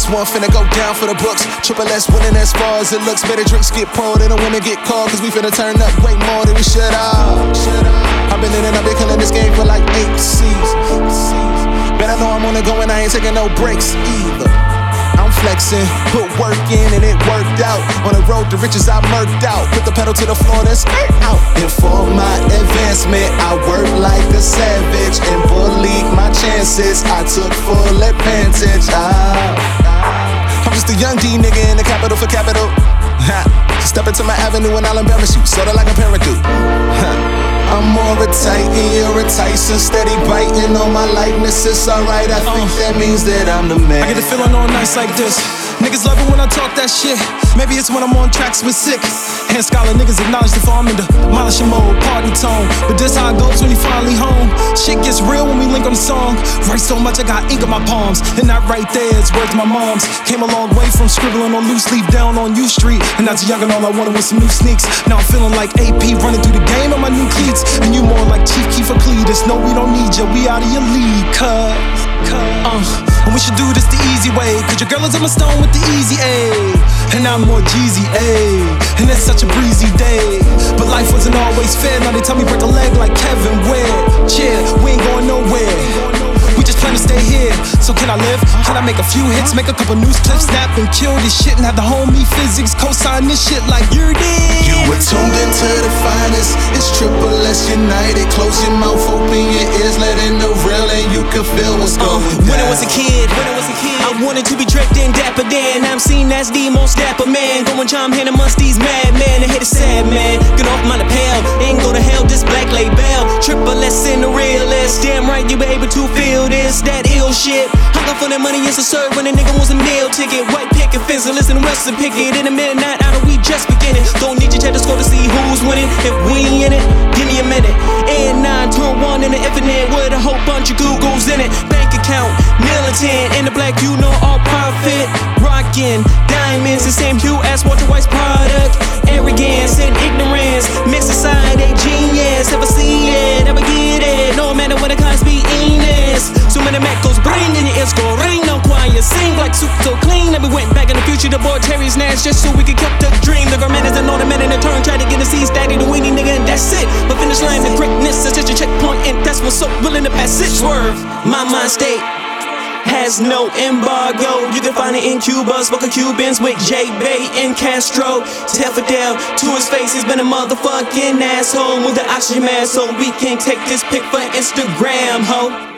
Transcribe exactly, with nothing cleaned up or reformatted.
This one finna go down for the books. Triple S winning as far as it looks. Better drinks get poured and the women get called, cause we finna turn up way more than we should have. I've been in and I've been killing this game for like eight seasons. Bet I know I'm on the go and I ain't taking no breaks either. I'm flexing, put work in and it worked out. On the road to riches I murked out. Put the pedal to the floor, then skirt out. And for my advancement, I work like a savage and bullied my chances. I took full advantage. Ah. I'm just a young D nigga in the capital for capital. Step into my avenue and I'll embarrass you, sorta like a parent do. I'm more a titan, you're a Tyson. Steady biting on my likeness, it's alright. I think uh, that means that I'm the man. I get the feeling on nights like this. Niggas love it when I talk that shit. Maybe it's when I'm on tracks with sick. Hand scholar niggas acknowledge the farm in the demolishing mode, party tone. But this how it goes when you finally home. Shit gets real when we link on the song. Write so much I got ink on my palms. And that right there is worth my mom's. Came a long way from scribbling on loose leaf down on U Street. And as a youngin' all I wanted was some new sneaks. Now I'm feeling like A P running through the game on my new cleats. And you more like Chief Keef or Cletus. No, we don't need you, we out of your league, cuz. Uh, and we should do this the easy way, cause your girl is on my stone with the easy A. And I'm more Jeezy, ayy. And it's such a breezy day. But life wasn't always fair. Now they tell me break a leg like Kevin Ware. Chill, we ain't going nowhere. We just plan to stay here. So can I live? Can I make a few hits? Make a couple news clips, snap and kill this shit. And have the homie physics co-sign this shit like you're dead. You were tuned into the finest. It's Triple S United. Close your mouth, open your ears. Let in the real and you can feel what's going uh, down. When I was a kid, when I was a kid, I wanted to be draped in dapper Dan. I'm seen as the most dapper man. Going chime hand amongst these mad men. I hate a sad man. Get off my lapel. Ain't go to hell, this black label. Triple S in the realest. Damn right you be able to feel this, that ill shit. Hung up for that money, it's a serve when a nigga wants a meal ticket. White picket fence, listen to Western Picket. In a midnight hour, we just beginning. Don't need your check to score to see who's winning. If we ain't in it, give me a minute. And nine to one in the infinite with a whole bunch of Googles in it. Bank account, militant, in the black, you know all profit. Rockin' diamonds, the same hue as Walter White's product. Arrogance and ignorance, mixed aside a genius. Ever see it, never get it. No matter what the Cosby is. So many Macos bring in your ears, go ring. No choir, sing like soup so clean. And we went back in the future to board Terry's Nash just so we could keep the dream. The garment is an ornament in the turn, try to get a seat, daddy the weenie nigga, and that's it. But finish line, the greatness is just a checkpoint, and that's what's so willing to pass it. Swerve, my mind state has no embargo. You can find it in Cuba, smoking Cubans with J Bay and Castro. Tell Fidel to his face, he's been a motherfucking asshole. Move the oxygen mask so we can take this pic for Instagram, ho.